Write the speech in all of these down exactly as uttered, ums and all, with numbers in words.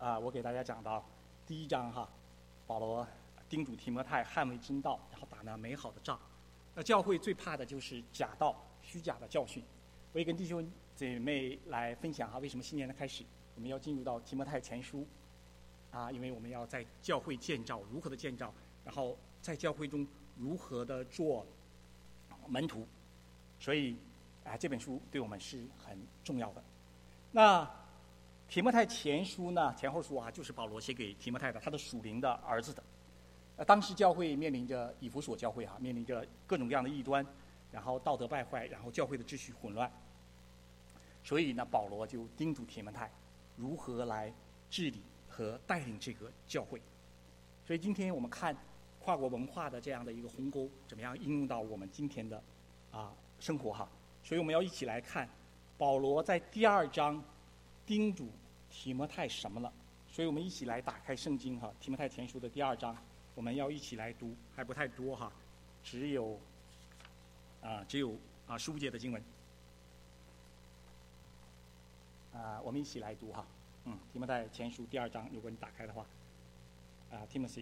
啊，我给大家讲到第一章哈，保罗叮嘱提摩太捍卫真道，然后打那美好的仗。那教会最怕的就是假道、虚假的教训。我也跟弟兄姐妹来分享哈，为什么新年的开始我们要进入到提摩太前书啊？因为我们要在教会建造，如何的建造，然后在教会中如何的做门徒，所以啊，这本书对我们是很重要的。那提摩太前书呢，前后书啊，就是保罗写给提摩太的，他的属灵的儿子的。呃，当时教会面临着以弗所教会啊，面临着各种各样的异端，然后道德败坏，然后教会的秩序混乱。所以呢，保罗就叮嘱提摩太如何来治理和带领这个教会。所以今天我们看跨国文化的这样的一个鸿沟，怎么样应用到我们今天的啊生活哈？所以我们要一起来看保罗在第二章叮嘱提摩太什么了？所以我们一起来打开圣经哈，提摩太前书的第二章，我们要一起来读，还不太多哈，只有啊只有啊十五节的经文。啊，我们一起来读哈，嗯，提摩太前书第二章，如果你打开的话，啊 ，Timothy，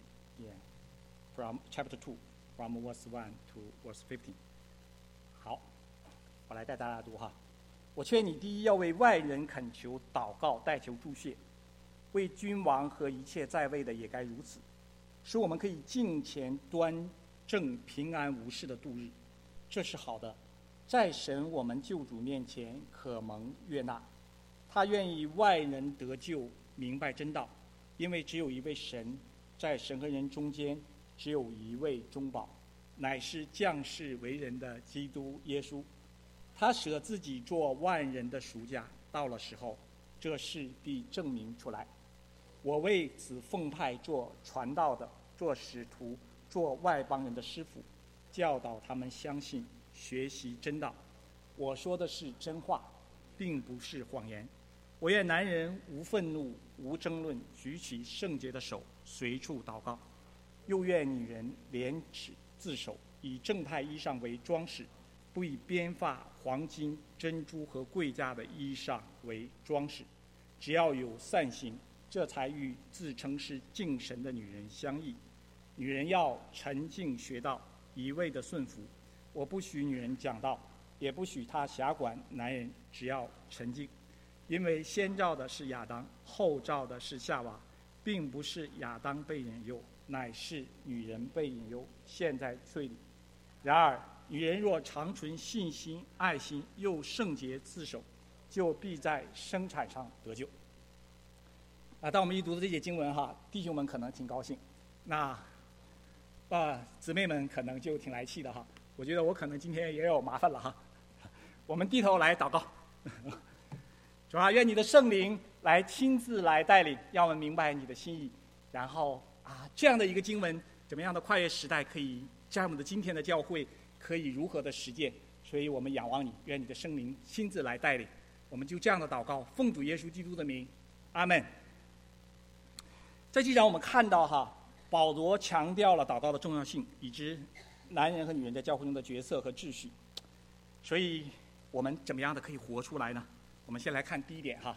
yeah，from chapter two, from verse one to verse fifteen。好，我来带大家读哈。我劝你，第一要为外人恳求、祷告、代求、祝谢；为君王和一切在位的也该如此，使我们可以敬虔端正、平安无事的度日。这是好的，在神我们救主面前可蒙悦纳。他愿意外人得救，明白真道，因为只有一位神，在神和人中间只有一位中保，乃是降世为人的基督耶稣。他舍自己做万人的赎价，到了时候，这事必证明出来。我为此奉派做传道的，做使徒，做外邦人的师傅，教导他们相信，学习真道。我说的是真话，并不是谎言。我愿男人无愤怒、无争论，举起圣洁的手，随处祷告；又愿女人廉耻自守，以正派衣裳为装饰，不以编发、黄金、珍珠和贵价的衣裳为装饰。只要有善行，这才与自称是敬神的女人相异。女人要沉静学道，一味的顺服。我不许女人讲道，也不许她辖管男人，只要沉静。因为先造的是亚当，后造的是夏娃，并不是亚当被引诱，乃是女人被引诱，陷在罪里。然而女人若常存信心、爱心，又圣洁自守，就必在生产上得救。啊，当我们一读到这些经文哈，弟兄们可能挺高兴，那啊姊妹们可能就挺来气的哈。我觉得我可能今天也有麻烦了哈。我们低头来祷告。主啊，愿你的圣灵来亲自来带领，让我们明白你的心意。然后啊，这样的一个经文，怎么样的跨越时代，可以在我们的今天的教会可以如何的实践？所以我们仰望你，愿你的圣灵亲自来带领。我们就这样的祷告，奉主耶稣基督的名，阿们。在这章我们看到哈，保罗强调了祷告的重要性，以及男人和女人在教会中的角色和秩序。所以我们怎么样的可以活出来呢？我们先来看第一点哈，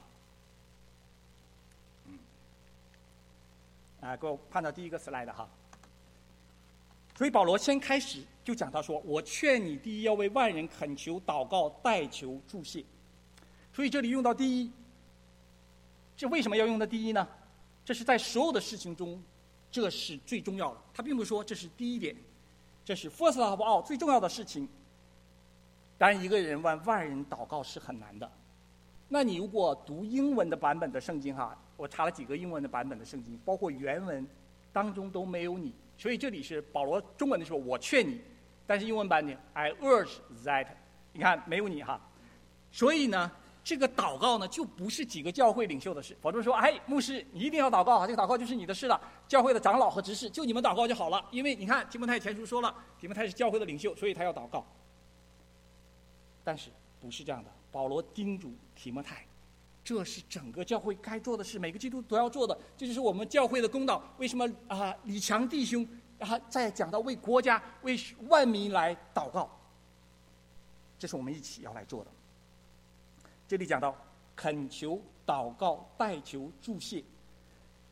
嗯，啊，给我看到第一个 slide 哈。所以保罗先开始就讲到说，我劝你第一要为万人恳求、祷告、代求、祝谢。所以这里用到第一，这为什么要用到第一呢？这是在所有的事情中，这是最重要的。他并不是说这是第一点，这是 first of all 最重要的事情。当然，一个人为万人祷告是很难的。那你如果读英文的版本的圣经哈，我查了几个英文的版本的圣经，包括原文当中都没有你，所以这里是保罗中文的时候我劝你，但是英文版呢 I urge that， 你看没有你哈，所以呢这个祷告呢就不是几个教会领袖的事，否则说哎牧师你一定要祷告，这个祷告就是你的事了，教会的长老和执事就你们祷告就好了，因为你看提摩太前书说了，提摩太是教会的领袖，所以他要祷告。但是不是这样的，保罗叮嘱提摩太，这是整个教会该做的事，每个基督徒都要做的，这就是我们教会的公道。为什么啊？李强弟兄啊，在讲到为国家、为万民来祷告，这是我们一起要来做的。这里讲到恳求、祷告、代求、祝谢，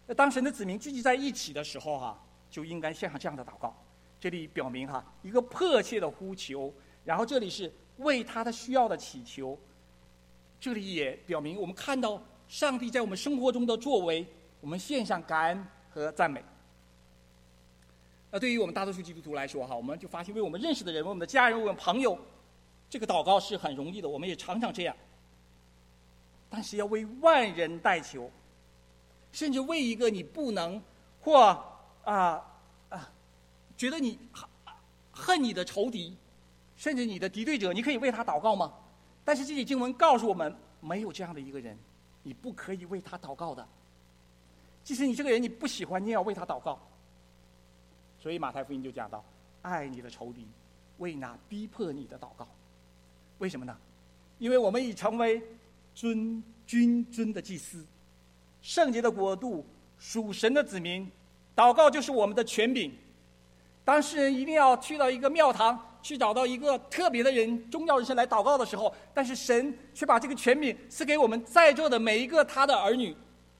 当神的子民聚集在一起的时候哈、啊，就应该献上这样的祷告。这里表明哈、啊、一个迫切的呼求，然后这里是为他的需要的祈求。这里也表明我们看到上帝在我们生活中的作为，我们献上感恩和赞美。那对于我们大多数基督徒来说哈，我们就发现为我们认识的人、为我们的家人、为我们朋友，这个祷告是很容易的，我们也常常这样。但是要为万人代求，甚至为一个你不能或啊啊觉得你恨你的仇敌，甚至你的敌对者，你可以为他祷告吗？但是这些经文告诉我们，没有这样的一个人，你不可以为他祷告的。即使你这个人你不喜欢，你也要为他祷告。所以马太福音就讲到，爱你的仇敌，为那逼迫你的祷告。为什么呢？因为我们已成为尊君尊的祭司，圣洁的国度，属神的子民，祷告就是我们的权柄。当世人一定要去到一个庙堂，去找到一个特别的人、重要人士来祷告的时候，但是神却把这个权柄赐给我们在座的每一个他的儿女。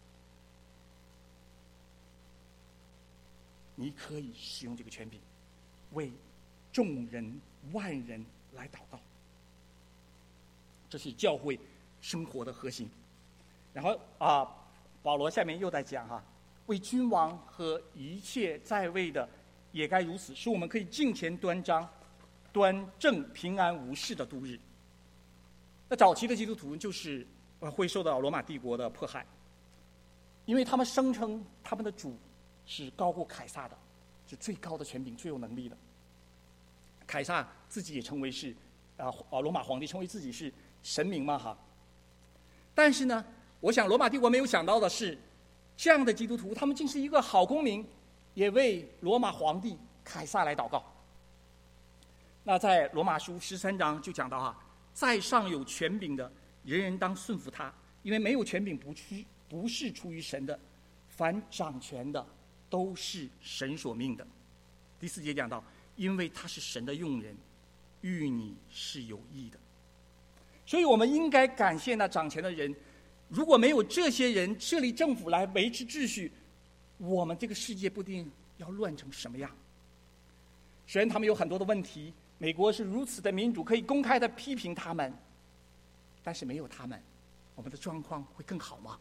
你可以使用这个权柄，为众人、万人来祷告。这是教会生活的核心。然后啊，保罗下面又在讲哈、啊，为君王和一切在位的也该如此，使我们可以敬虔端庄、端正、平安无事的度日。那早期的基督徒就是呃会受到罗马帝国的迫害，因为他们声称他们的主是高过凯撒的，是最高的权柄、最有能力的。凯撒自己也称为是啊啊罗马皇帝，称为自己是神明嘛哈。但是呢，我想罗马帝国没有想到的是，这样的基督徒他们竟是一个好公民，也为罗马皇帝凯撒来祷告。那在罗马书十三章就讲到哈，在上有权柄的，人人当顺服他，因为没有权柄不出不是出于神的，凡掌权的都是神所命的。第四节讲到，因为他是神的用人，与你是有益的。所以我们应该感谢那掌权的人，如果没有这些人设立政府来维持秩序，我们这个世界不定要乱成什么样。虽然他们有很多的问题，美国是如此的民主，可以公开的批评他们，但是没有他们，我们的状况会更好吗？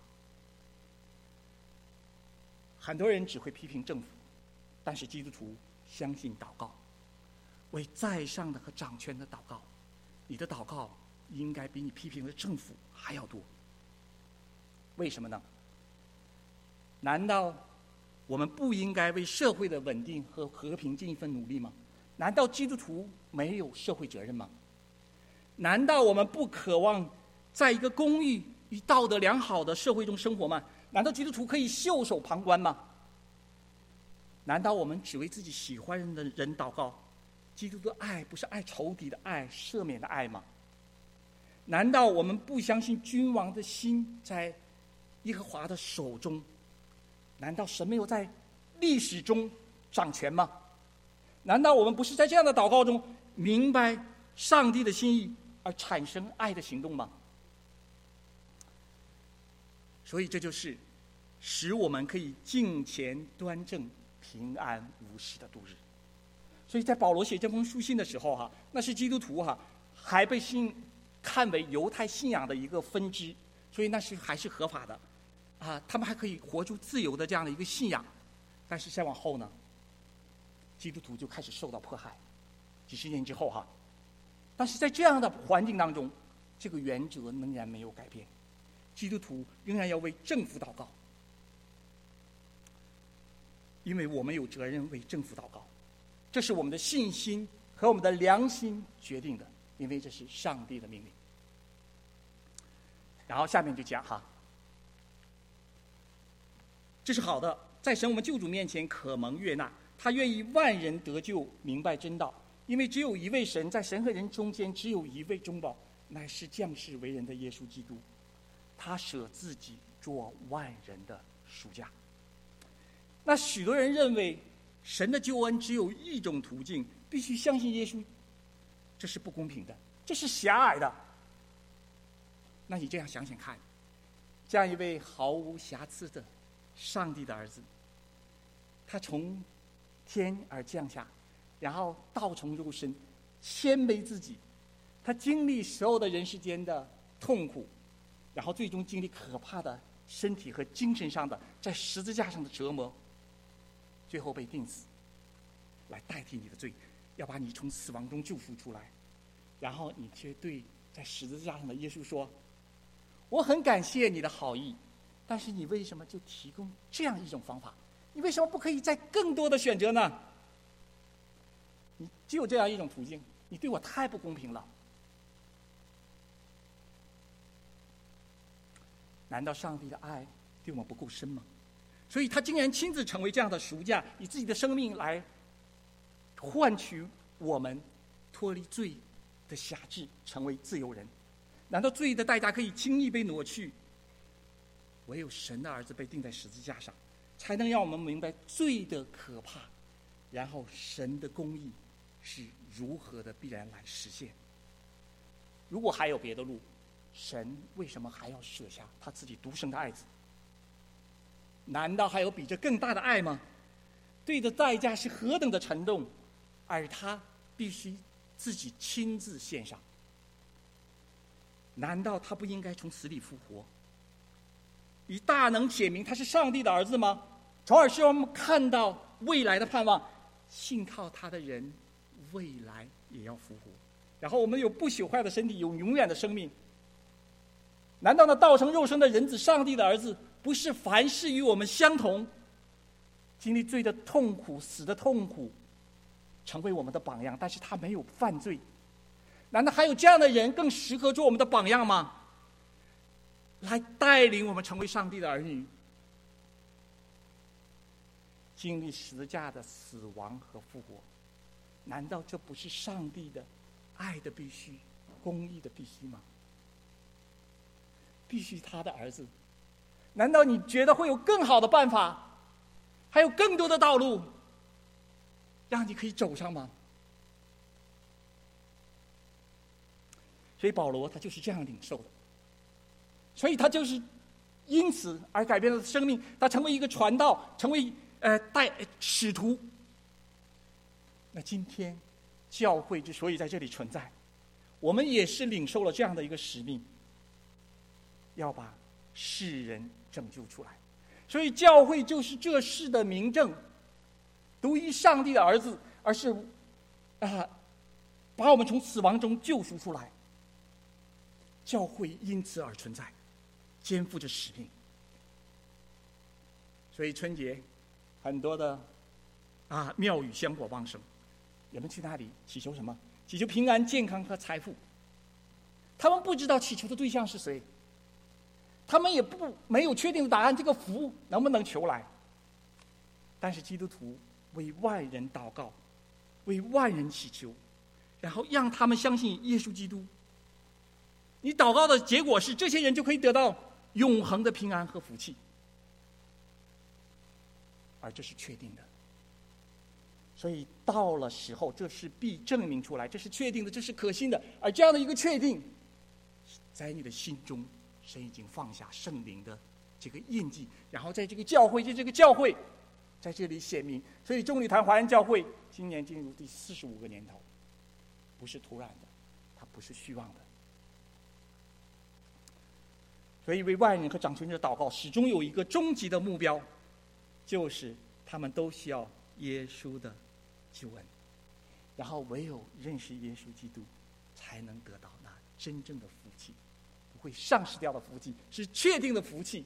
很多人只会批评政府，但是基督徒相信祷告，为在上的和掌权的祷告。你的祷告应该比你批评的政府还要多。为什么呢？难道我们不应该为社会的稳定和和平尽一份努力吗？难道基督徒没有社会责任吗？难道我们不渴望在一个公义与道德良好的社会中生活吗？难道基督徒可以袖手旁观吗？难道我们只为自己喜欢的人祷告？基督的爱不是爱仇敌的爱，赦免的爱吗？难道我们不相信君王的心在耶和华的手中？难道神没有在历史中掌权吗？难道我们不是在这样的祷告中明白上帝的心意而产生爱的行动吗？所以这就是使我们可以敬虔端正、平安无事的度日。所以在保罗写这封书信的时候哈，那是基督徒哈还被信看为犹太信仰的一个分支，所以那是还是合法的啊，他们还可以活出自由的这样的一个信仰。但是再往后呢，基督徒就开始受到迫害，几十年之后哈，但是在这样的环境当中，这个原则仍然没有改变，基督徒仍然要为政府祷告，因为我们有责任为政府祷告，这是我们的信心和我们的良心决定的，因为这是上帝的命令。然后下面就讲哈，这是好的，在神我们救主面前可蒙悦纳，他愿意万人得救，明白真道，因为只有一位神，在神和人中间只有一位中保，乃是降世为人的耶稣基督，他舍自己做万人的赎价。那许多人认为神的救恩只有一种途径，必须相信耶稣，这是不公平的，这是狭隘的。那你这样想想看，这样一位毫无瑕疵的上帝的儿子，他从天而降下，然后道成肉身，谦卑自己，他经历所有的人世间的痛苦，然后最终经历可怕的身体和精神上的在十字架上的折磨，最后被钉死，来代替你的罪，要把你从死亡中救赎出来。然后你却对在十字架上的耶稣说：我很感谢你的好意，但是你为什么就提供这样一种方法？你为什么不可以再更多的选择呢？你只有这样一种途径，你对我太不公平了。难道上帝的爱对我们不够深吗？所以他竟然亲自成为这样的赎价，以自己的生命来换取我们脱离罪的辖制，成为自由人。难道罪的代价可以轻易被挪去？唯有神的儿子被钉在十字架上，才能让我们明白罪的可怕，然后神的公义是如何的必然来实现。如果还有别的路，神为什么还要舍下他自己独生的爱子？难道还有比这更大的爱吗？罪的代价是何等的沉重，而他必须自己亲自献上。难道他不应该从死里复活，以大能显明他是上帝的儿子吗？从而使我们看到未来的盼望，信靠他的人未来也要复活，然后我们有不朽坏的身体，有永远的生命。难道那道成肉身的人子，上帝的儿子，不是凡事与我们相同，经历罪的痛苦、死的痛苦，成为我们的榜样？但是他没有犯罪，难道还有这样的人更适合做我们的榜样吗？来带领我们成为上帝的儿女，经历十字架的死亡和复活，难道这不是上帝的爱的必须、公义的必须吗？必须他的儿子，难道你觉得会有更好的办法，还有更多的道路让你可以走上吗？所以保罗他就是这样领受的，所以他就是因此而改变了生命，他成为一个传道，成为呃带使徒。那今天教会之所以在这里存在，我们也是领受了这样的一个使命，要把世人拯救出来。所以教会就是这世的明证，独一上帝的儿子，而是啊，把我们从死亡中救赎出来。教会因此而存在，肩负着使命。所以春节很多的啊庙宇香火旺盛，人们去那里祈求什么？祈求平安、健康和财富。他们不知道祈求的对象是谁，他们也不没有确定的答案，这个福能不能求来？但是基督徒为万人祷告，为万人祈求，然后让他们相信耶稣基督。你祷告的结果是，这些人就可以得到永恒的平安和福气，而这是确定的。所以到了时候，这是必证明出来，这是确定的，这是可信的。而这样的一个确定，在你的心中，神已经放下圣灵的这个印记，然后在这个教会，在这个教会在这里显明。所以中礼坛华人教会今年进入第四十五个年头，不是突然的，它不是虚妄的。所以为万人和掌权者祷告，始终有一个终极的目标，就是他们都需要耶稣的救恩，然后唯有认识耶稣基督，才能得到那真正的福气，不会丧失掉的福气，是确定的福气。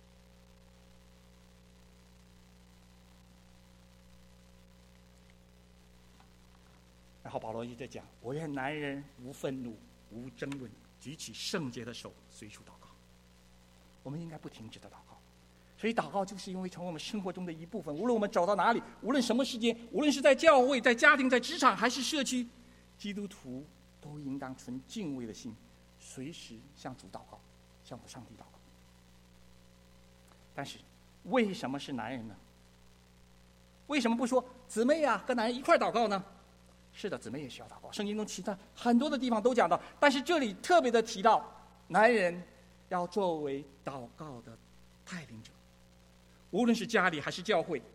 然后保罗一直在讲：我愿男人无愤怒、无争论，举起圣洁的手，随处祷告。我们应该不停止的祷告，所以祷告就是因为成为我们生活中的一部分。无论我们走到哪里，无论什么时间，无论是在教会、在家庭、在职场还是社区，基督徒都应当存敬畏的心，随时向主祷告，向上帝祷告。但是为什么是男人呢？为什么不说姊妹啊跟男人一块祷告呢？是的，姊妹也需要祷告，圣经中其他很多的地方都讲到，但是这里特别的提到男人要作为祷告的带领者。 无论是家里还是教会。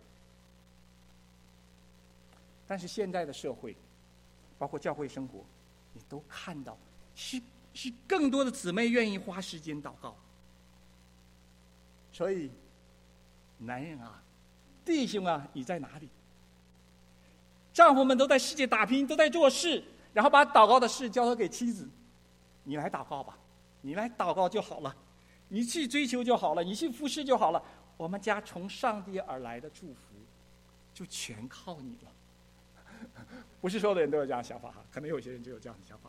但是现在的社会，包括教会生活，你都看到是是更多的姊妹愿意花时间祷告。所以，男人啊，弟兄啊，你在哪里？丈夫们都在世界打拼，都在做事，然后把祷告的事交托给妻子，你来祷告吧，你来祷告就好了，你去追求就好了，你去服侍就好了。我们家从上帝而来的祝福，就全靠你了。不是所有的人都有这样的想法哈，可能有些人就有这样的想法。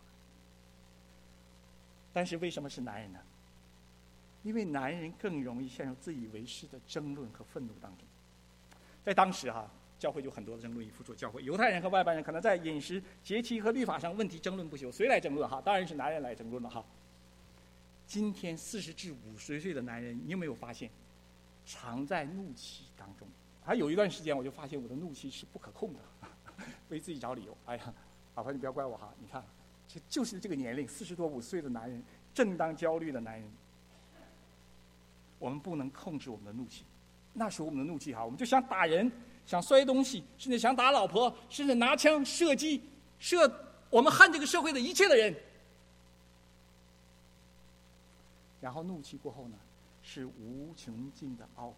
但是为什么是男人呢？因为男人更容易陷入自以为是的争论和愤怒当中。在当时哈，教会有很多的争论，以弗所教会，犹太人和外邦人可能在饮食、节期和律法上问题争论不休。谁来争论哈？当然是男人来争论了哈。今天四十至五十岁的男人，你有没有发现，常在怒气当中？还有一段时间，我就发现我的怒气是不可控的，为自己找理由。哎呀，老婆你不要怪我哈，你看，这就是这个年龄，四十多五十岁的男人，正当焦虑的男人，我们不能控制我们的怒气。那时候我们的怒气哈，我们就想打人，想摔东西，甚至想打老婆，甚至拿枪射击，射我们恨这个社会的一切的人。然后怒气过后呢，是无穷尽的懊悔。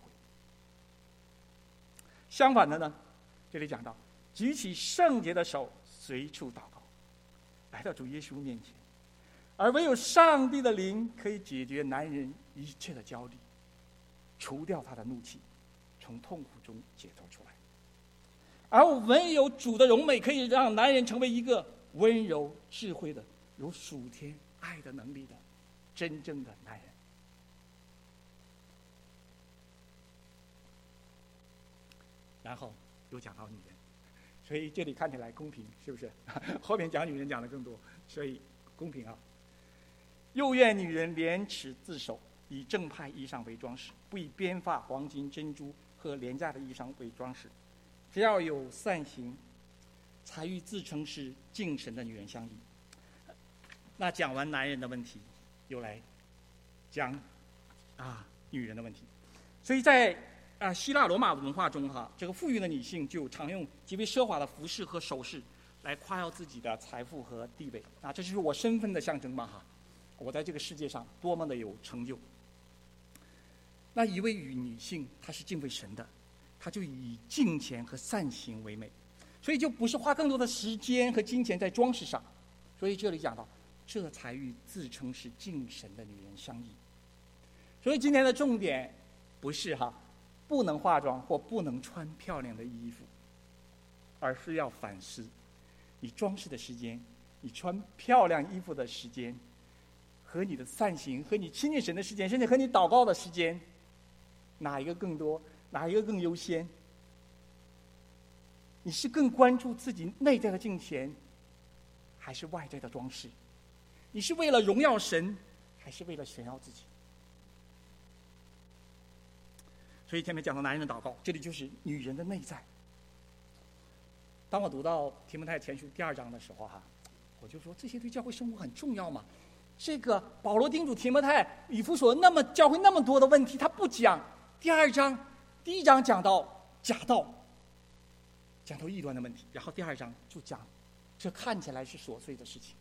相反的呢，这里讲到举起圣洁的手，随处祷告，来到主耶稣面前，而唯有上帝的灵可以解决男人一切的焦虑，除掉他的怒气，从痛苦中解脱出来。而唯有主的荣美可以让男人成为一个温柔智慧的、有属天爱的能力的真正的男人。然后又讲到女人，所以这里看起来公平，是不是？后面讲女人讲的更多，所以公平啊。又愿女人廉耻自守，以正派衣裳为装饰，不以编发、黄金、珍珠和廉价的衣裳为装饰，只要有善行，才与自称是敬神的女人相宜。那讲完男人的问题，又来讲啊女人的问题。所以在啊，希腊罗马文化中哈，这个富裕的女性就常用极为奢华的服饰和首饰来夸耀自己的财富和地位啊，这就是我身份的象征嘛哈，我在这个世界上多么的有成就。那一位女性她是敬畏神的，她就以敬虔和善行为美，所以就不是花更多的时间和金钱在装饰上。所以这里讲到，这才与自称是敬神的女人相宜。所以今天的重点不是哈。不能化妆或不能穿漂亮的衣服，而是要反思你装饰的时间，你穿漂亮衣服的时间，和你的善行，和你亲近神的时间，甚至和你祷告的时间，哪一个更多，哪一个更优先？你是更关注自己内在的敬虔，还是外在的装饰？你是为了荣耀神，还是为了炫耀自己？所以前面讲到男人的祷告，这里就是女人的内在。当我读到提摩太前书第二章的时候哈，我就说这些对教会生活很重要嘛。这个保罗叮嘱提摩太、以弗所那么教会那么多的问题，他不讲。第二章第一章讲到假道，讲到异端的问题，然后第二章就讲这看起来是琐碎的事情，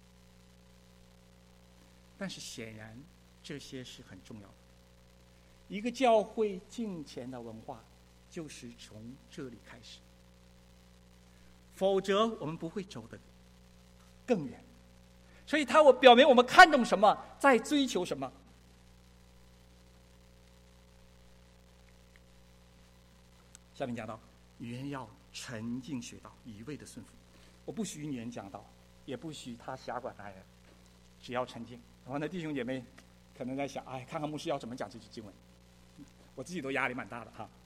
但是显然这些是很重要的。一个教会敬虔的文化就是从这里开始，否则我们不会走得更远。所以它我表明我们看重什么，在追求什么。下面讲到女人要沉静学道，一味的顺服。我不许女人讲道，也不许她辖管男人，只要沉静。然后呢，弟兄姐妹可能在想，哎，看看牧师要怎么讲这句经文。我自己都压力蛮大的哈。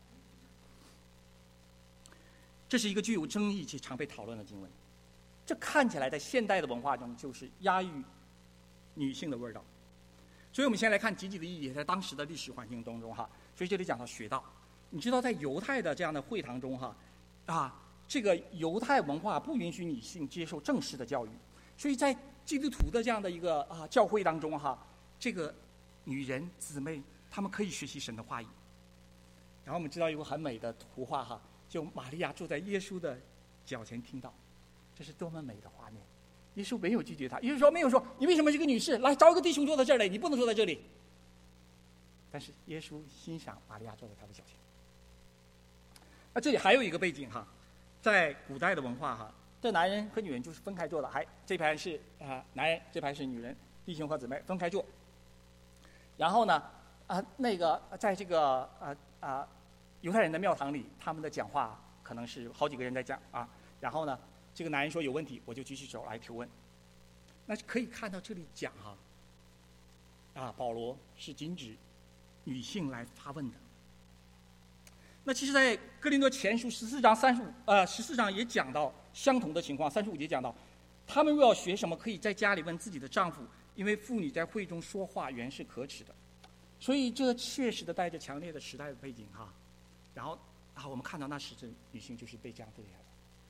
这是一个具有争议且常被讨论的经文，这看起来在现代的文化中就是压抑女性的味道。所以我们先来看积极的意义，在当时的历史环境当中哈。所以这里讲到学道，你知道在犹太的这样的会堂中哈，啊，这个犹太文化不允许女性接受正式的教育，所以在基督徒的这样的一个啊教会当中哈，这个女人姊妹她们可以学习神的话语。 然后我们知道有个很美的图画哈，就玛利亚坐在耶稣的脚前听到，这是多么美的画面。耶稣没有拒绝他，耶稣说没有说你为什么是个女士，来找一个弟兄坐在这儿来，你不能坐在这里。但是耶稣欣赏玛利亚坐在他的脚前。那这里还有一个背景哈，在古代的文化哈，这男人和女人就是分开坐的，还这排是啊、呃、男人，这排是女人，弟兄和姊妹分开坐。然后呢啊、呃、那个在这个啊啊犹太人的庙堂里，他们的讲话可能是好几个人在讲啊，然后呢这个男人说有问题，我就举起手来提问。那可以看到这里讲哈啊保罗是禁止女性来发问的。那其实，在哥林多前书十四章三十五呃十四章也讲到相同的情况，三十五节讲到，他们若要学什么，可以在家里问自己的丈夫，因为妇女在会中说话原是可耻的。所以这确实的带着强烈的时代的背景哈。然后啊，我们看到那时的女性就是被这样对待的。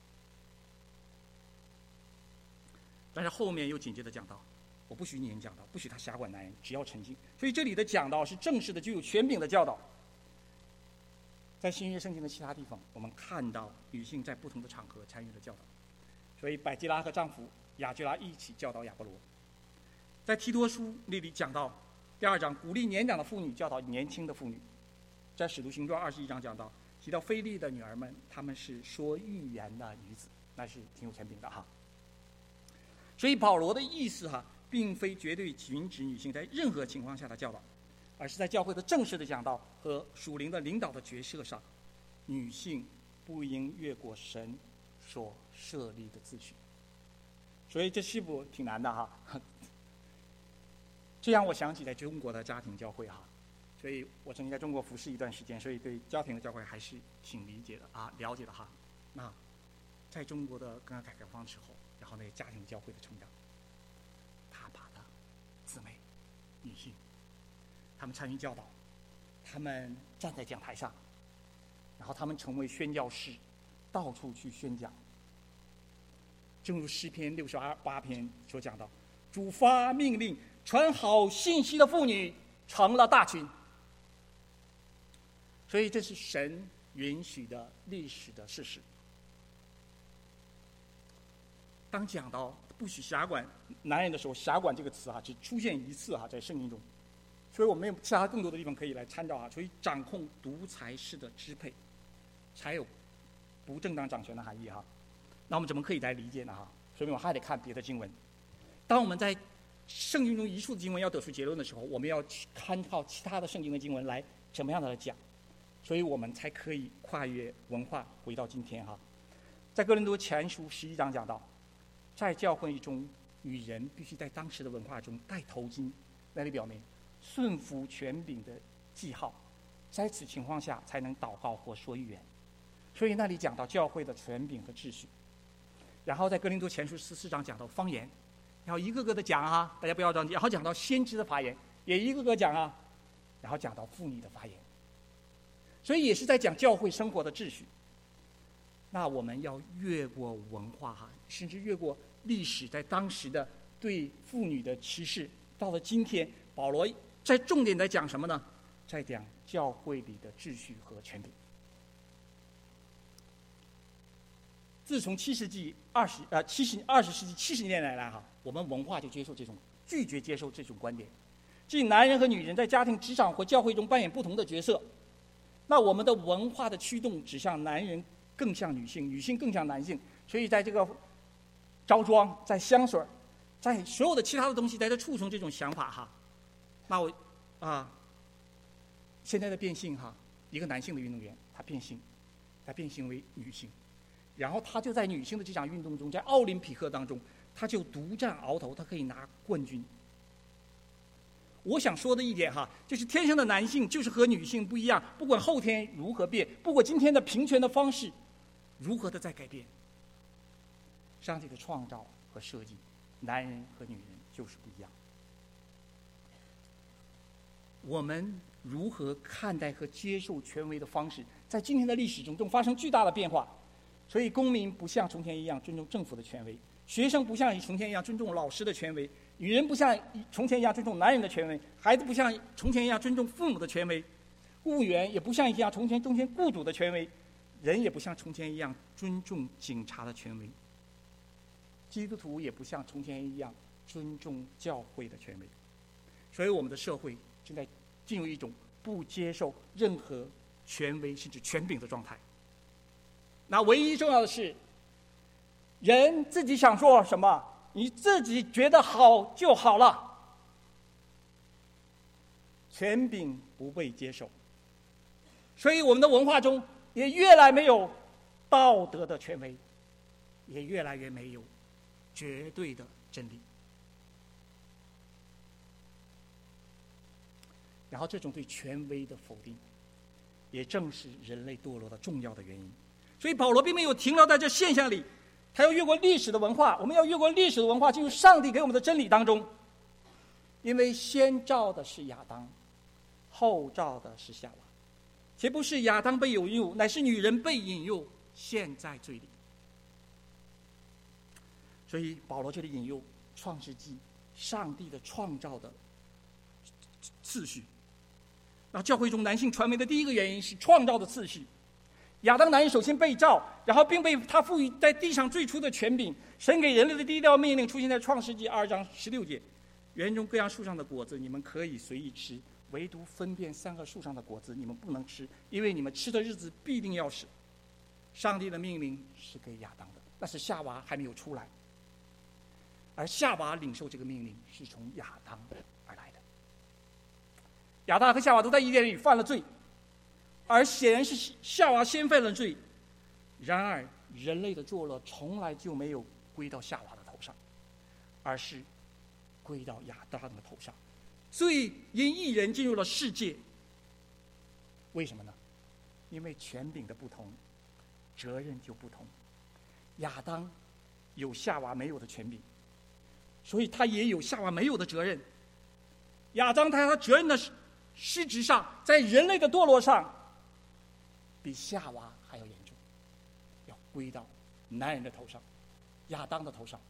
但是后面又紧接着讲到，我不许女人讲道，不许她辖管男人，只要沉静。所以这里的讲道是正式的、具有权柄的教导。在新约圣经的其他地方，我们看到女性在不同的场合参与了教导。所以百基拉和丈夫雅居拉一起教导亚波罗。在提多书那里讲到第二章，鼓励年长的妇女教导年轻的妇女。在使徒行传二十一章讲到，提到腓利的女儿们，她们是说预言的女子，那是挺有权柄的哈。所以保罗的意思哈，并非绝对禁止女性在任何情况下的教导，而是在教会的正式的讲道和属灵的领导的角色上，女性不应越过神所设立的秩序。所以这是不挺难的哈。这让我想起在中国的家庭教会哈，所以我曾经在中国服侍一段时间，所以对家庭的教会还是挺理解的啊，了解的哈。那在中国的改革开放之后，然后那个家庭教会的成长，他把的姊妹、女性，他们参与教导，他们站在讲台上，然后他们成为宣教士，到处去宣讲。正如诗篇六十八篇所讲到，主发命令，传好信息的妇女成了大群。所以这是神允许的历史的事实。当讲到不许辖管男人的时候，辖管这个词啊，只出现一次哈，在圣经中，所以我们有其他更多的地方可以来参照啊。所以掌控独裁式的支配，才有不正当掌权的含义哈。那我们怎么可以来理解呢哈？所以我们还得看别的经文。当我们在圣经中一处的经文要得出结论的时候，我们要去参照其他的圣经的经文来怎么样的来讲，所以我们才可以跨越文化回到今天哈。在哥林多前书十一章讲到，在教会中，女人必须在当时的文化中戴头巾，那里表明顺服权柄的记号，在此情况下才能祷告或说预言。所以那里讲到教会的权柄和秩序。然后在哥林多前书十四章讲到方言，然后一个个的讲啊，大家不要着急。然后讲到先知的发言，也一个个讲啊，然后讲到妇女的发言。所以也是在讲教会生活的秩序。那我们要越过文化哈，甚至越过历史在当时的对妇女的歧视，到了今天，保罗在重点在讲什么呢？在讲教会里的秩序和权柄。自从七世纪二十呃七十二十世纪七十年代来哈，我们文化就接受这种拒绝接受这种观点，即男人和女人在家庭、职场或教会中扮演不同的角色。那我们的文化的驱动指向男人更像女性，女性更像男性，所以在这个着装、在香水、在所有的其他的东西，在这促成这种想法哈。那我啊，现在的变性哈，一个男性的运动员他变性，他变性为女性。然后他就在女性的这场运动中，在奥林匹克当中，他就独占鳌头，他可以拿冠军。我想说的一点哈，就是天生的男性就是和女性不一样，不管后天如何变，不管今天的平权的方式如何的在改变，上帝的创造和设计，男人和女人就是不一样。我们如何看待和接受权威的方式，在今天的历史中正发生巨大的变化。所以公民不像从前一样尊重政府的权威，学生不像从前一样尊重老师的权威，女人不像从前一样尊重男人的权威，孩子不像从前一样尊重父母的权威。 雇员，也不像一样从前从前雇主的权威，人也不像从前一样尊重警察的权威，基督徒也不像从前一样尊重教会的权威。所以我们的社会正在进入一种不接受任何权威甚至权柄的状态。那唯一重要的是，人自己想说什么，你自己觉得好就好了，权柄不被接受。所以我们的文化中也越来没有道德的权威，也越来越没有绝对的真理。然后这种对权威的否定，也正是人类堕落的重要的原因。所以保罗并没有停留在这现象里，他要越过历史的文化，我们要越过历史的文化，进入上帝给我们的真理当中。因为先造的是亚当，后造的是夏娃，且不是亚当被引诱，乃是女人被引诱，陷在罪里。所以保罗这里引用创世纪上帝的创造的次序。那教会中男性传媒的第一个原因是创造的次序。亚当男人首先被造，然后并被他赋予在地上最初的权柄。神给人类的第一条命令出现在创世纪二章十六节：园中各样树上的果子你们可以随意吃，唯独分辨三个树上的果子你们不能吃，因为你们吃的日子必定要死。上帝的命令是给亚当的，但是夏娃还没有出来，而夏娃领受这个命令是从亚当而来的。亚当和夏娃都在伊甸园里犯了罪，而显然是夏娃先犯了罪。然而人类的堕落从来就没有归到夏娃的头上，而是归到亚当的头上。所以因一人进入了世界，为什么呢？因为权柄的不同，责任就不同。亚当有夏娃没有的权柄，所以他也有夏娃没有的责任。亚当在他责任的失职上，在人类的堕落上，比夏娃还要严重，要归到男人的头上，亚当的头上。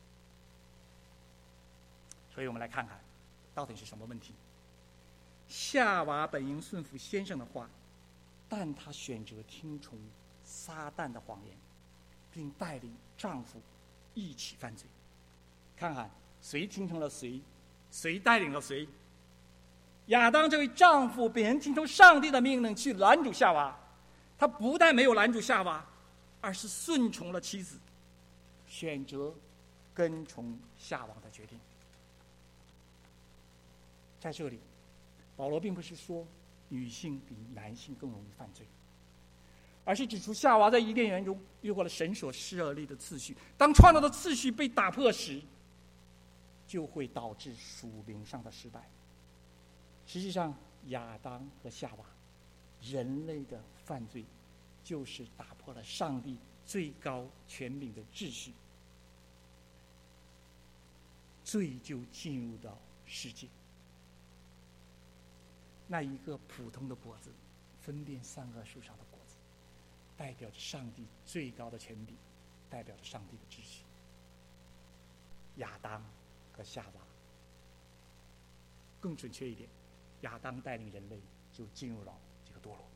所以我们来看看到底是什么问题。夏娃本应顺服先生的话，但她选择听从撒旦的谎言，并带领丈夫一起犯罪。看看谁听从了谁，谁带领了谁。亚当这位丈夫本应听从上帝的命令去拦阻夏娃，他不但没有拦阻夏娃，而是顺从了妻子，选择跟从夏娃的决定。在这里，保罗并不是说女性比男性更容易犯罪，而是指出夏娃在伊甸园中越过了神所设立的次序。当创造的次序被打破时，就会导致属灵上的失败。实际上，亚当和夏娃人类的犯罪，就是打破了上帝最高权柄的秩序，罪就进入到世界。那一个普通的果子，分辨三个树上的果子，代表着上帝最高的权柄，代表着上帝的秩序。亚当和夏娃，更准确一点，亚当带领人类就进入了这个堕落。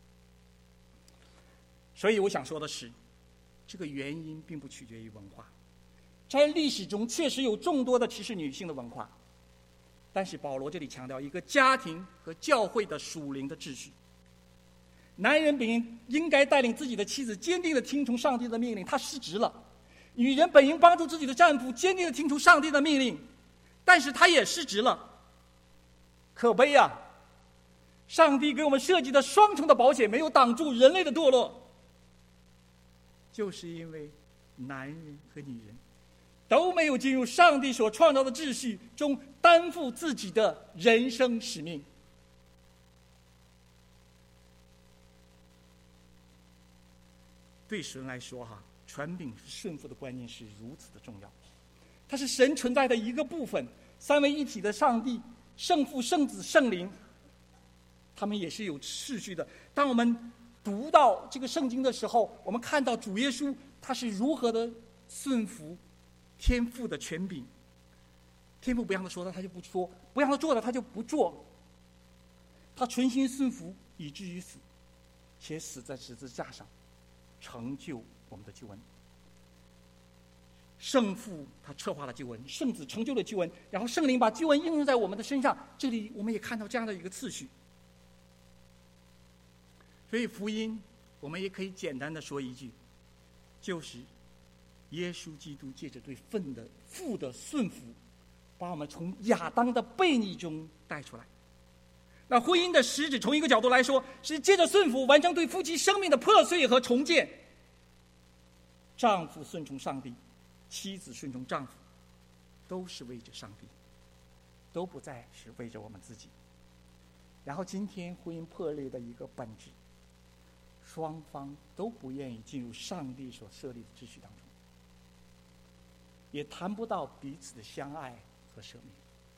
所以我想说的是，这个原因并不取决于文化。在历史中确实有众多的歧视女性的文化，但是保罗这里强调一个家庭和教会的属灵的秩序。男人本应应该带领自己的妻子坚定地听从上帝的命令，他失职了；女人本应帮助自己的丈夫坚定地听从上帝的命令，但是他也失职了。可悲啊！上帝给我们设计的双重的保险没有挡住人类的堕落，就是因为男人和女人都没有进入上帝所创造的秩序中，担负自己的人生使命。对神来说，哈，权柄顺服的观念是如此的重要，它是神存在的一个部分。三位一体的上帝，圣父、圣子、圣灵，他们也是有次序的。当我们读到这个圣经的时候，我们看到主耶稣他是如何的顺服天父的权柄。天父不让他说的他就不说，不让他做的他就不做，他存心顺服以至于死，且死在十字架上，成就我们的救恩。圣父他策划了救恩，圣子成就了救恩，然后圣灵把救恩应用在我们的身上。这里我们也看到这样的一个次序。所以福音我们也可以简单的说一句，就是耶稣基督借着对父的父的顺服，把我们从亚当的悖逆中带出来。那婚姻的实质从一个角度来说，是借着顺服完成对夫妻生命的破碎和重建。丈夫顺从上帝，妻子顺从丈夫，都是为着上帝，都不再是为着我们自己。然后今天婚姻破裂的一个本质，双方都不愿意进入上帝所设立的秩序当中，也谈不到彼此的相爱和舍命。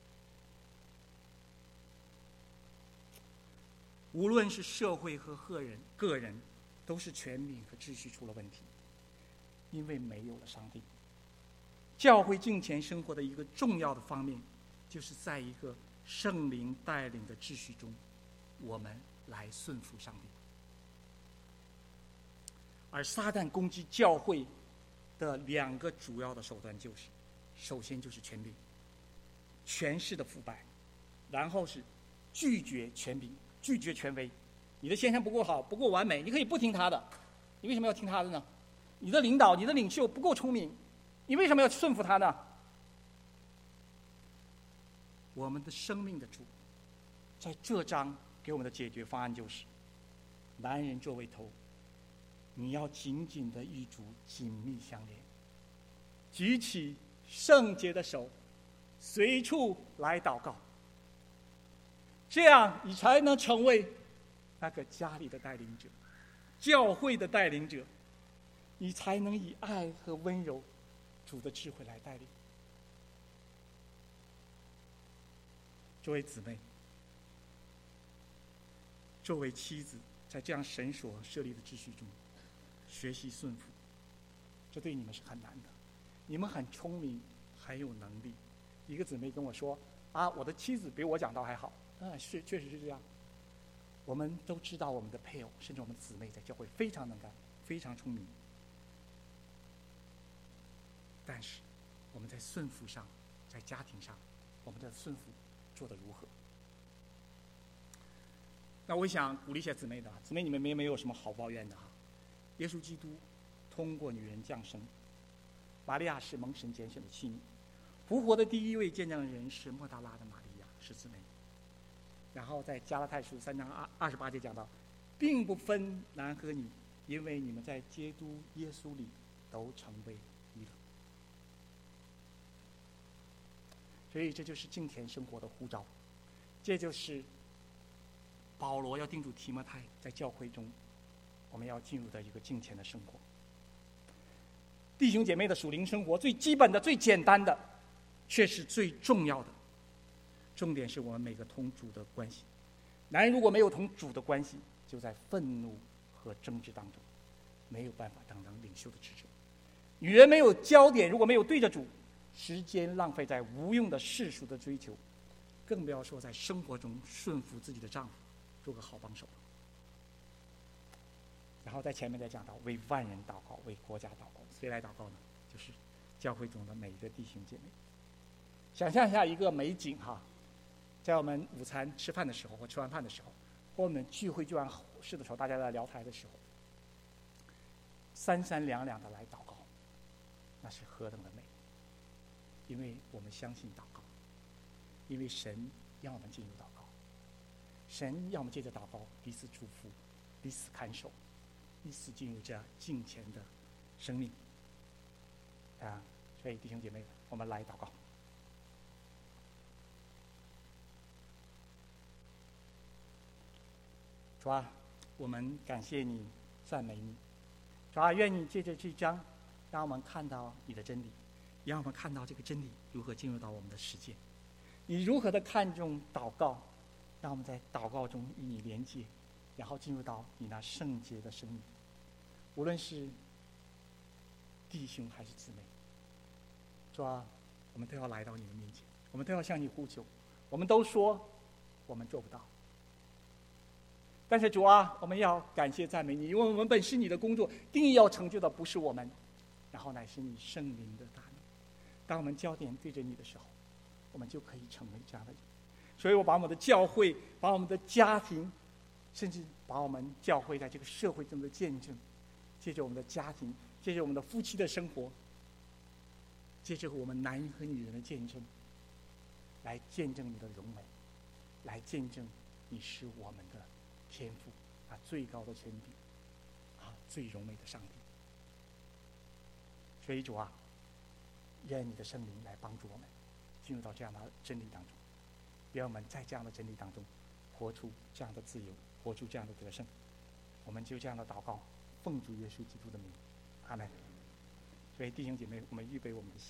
无论是社会和个人，个人都是权柄和秩序出了问题，因为没有了上帝。教会敬虔生活的一个重要的方面，就是在一个圣灵带领的秩序中，我们来顺服上帝。而撒旦攻击教会的两个主要的手段就是，首先就是权柄，权势的腐败，然后是拒绝权柄，拒绝权威。你的先生不够好，不够完美，你可以不听他的，你为什么要听他的呢？你的领导，你的领袖不够聪明，你为什么要顺服他呢？我们的生命的主在这章给我们的解决方案就是：男人作为头，你要紧紧的与主紧密相连，举起圣洁的手，随处来祷告，这样你才能成为那个家里的带领者，教会的带领者，你才能以爱和温柔主的智慧来带领。作为姊妹，作为妻子，在这样神所设立的秩序中学习顺服，这对你们是很难的。你们很聪明，很有能力。一个姊妹跟我说：“啊，我的妻子比我讲道还好。”嗯，是，确实是这样。我们都知道我们的配偶，甚至我们姊妹在教会非常能干，非常聪明。但是我们在顺服上，在家庭上，我们的顺服做得如何？那我想鼓励一些姊妹的，姊妹你们没没有什么好抱怨的哈。耶稣基督通过女人降生，玛利亚是蒙神拣选的器皿，复活的第一位见证人是莫大拉的玛利亚，是姊妹。然后在加拉太书三章二二十八节讲到，并不分男和女，因为你们在基督耶稣里都成为一了。所以这就是敬虔生活的呼召，这就是保罗要叮嘱提摩太在教会中我们要进入的一个敬虔的生活。弟兄姐妹的属灵生活最基本的、最简单的，却是最重要的。重点是我们每个同主的关系。男人如果没有同主的关系，就在愤怒和争执当中，没有办法担当领袖的职责。女人没有焦点，如果没有对着主，时间浪费在无用的世俗的追求，更不要说在生活中顺服自己的丈夫，做个好帮手。然后在前面再讲到为万人祷告，为国家祷告。谁来祷告呢？就是教会中的每一个弟兄姐妹。想象一下一个美景哈，在我们午餐吃饭的时候，或吃完饭的时候，或我们聚会聚完事的时候，大家在聊台的时候，三三两两的来祷告，那是何等的美！因为我们相信祷告，因为神让我们进入祷告，神让我们借着祷告彼此祝福，彼此看守，彼此进入这样敬虔的生命啊！所以弟兄姐妹，我们来祷告。主啊，我们感谢你，赞美你。主啊，愿你借着这章，让我们看到你的真理，让我们看到这个真理如何进入到我们的世界。你如何的看重祷告，让我们在祷告中与你连接，然后进入到你那圣洁的生命。无论是弟兄还是姊妹，主啊，我们都要来到你的面前，我们都要向你呼求。我们都说我们做不到， 但是主啊，我们要感谢赞美你，因为我们本是你的工作，定义要成就的不是我们，然后乃是你圣灵的大能。当我们焦点对着你的时候，我们就可以成为这样的人。所以我把我们的教会，把我们的家庭，甚至把我们教会在这个社会中的见证，借着我们的家庭，借着我们的夫妻的生活，借着我们男人和女人的见证，来见证你的荣美，来见证你是我们的天父啊，最高的权柄啊，最荣美的上帝。所以主啊，愿你的圣灵来帮助我们进入到这样的真理当中，愿我们在这样的真理当中活出这样的自由，活出这样的得胜。我们就这样的祷告，奉主耶稣基督的名，阿门。所以弟兄姐妹，我们预备我们的心。